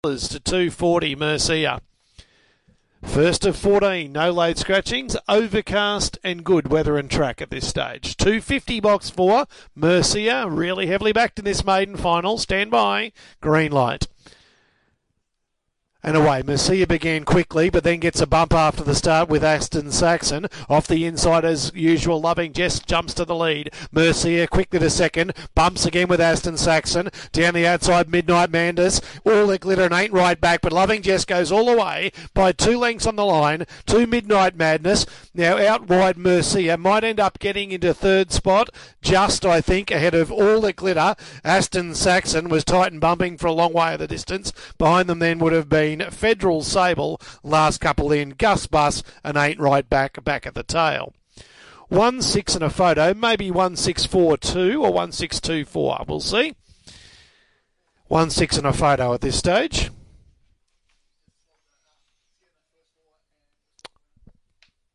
to 240 Mercia. First of 14, no late scratchings, overcast and good weather and track at this stage. 250 box 4, Mercia, really heavily backed in this maiden final. Stand by, green light. And away, Mercia began quickly, but then gets a bump after the start with Aston Saxon. Off the inside as usual, Loving Jess jumps to the lead. Mercia quickly to second, bumps again with Aston Saxon. Down the outside, Midnight Manders. All that glitter and ain't right back, but Loving Jess goes all the way by 2 lengths on the line to Midnight Madness. Now out wide, Mercia might end up getting into third spot, just I think ahead of All That Glitter. Aston Saxon was tight and bumping for a long way of the distance. Behind them then would have been Federal Sable, last couple in, Gus Bus and Ain't Right back at the tail. 1-6 and a photo, maybe 1-6-4-2 or 1-6-2-4, we'll see. 1-6 and a photo at this stage.